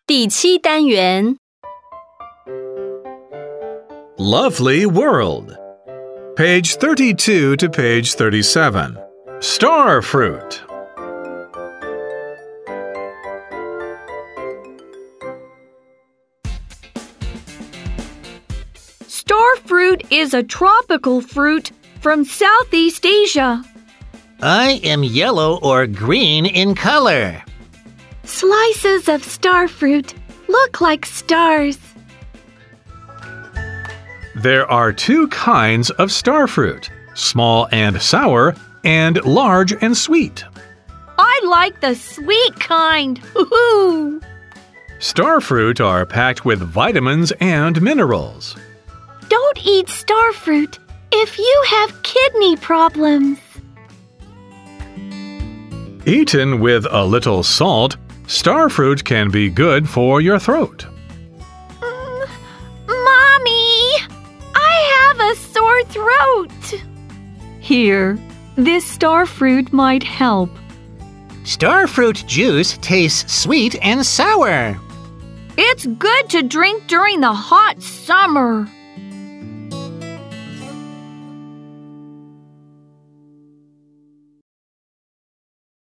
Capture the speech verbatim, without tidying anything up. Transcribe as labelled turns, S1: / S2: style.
S1: 第七单元
S2: Lovely World. Page thirty-two to page thirty-seven. Star fruit.
S1: Star fruit is a tropical fruit from Southeast Asia.
S3: I am yellow or green in color.
S1: Slices of star fruit look like stars.
S2: There are two kinds of star fruit, small and sour, and large and sweet.
S1: I like the sweet kind. Woohoo!
S2: Star fruit are packed with vitamins and minerals.
S1: Don't eat star fruit if you have kidney problems.
S2: Eaten with a little salt, star fruit can be good for your throat.
S1: Mm, Mommy, I have a sore throat. Here, this star fruit might help.
S3: Star fruit juice tastes sweet and sour.
S1: It's good to drink during the hot summer.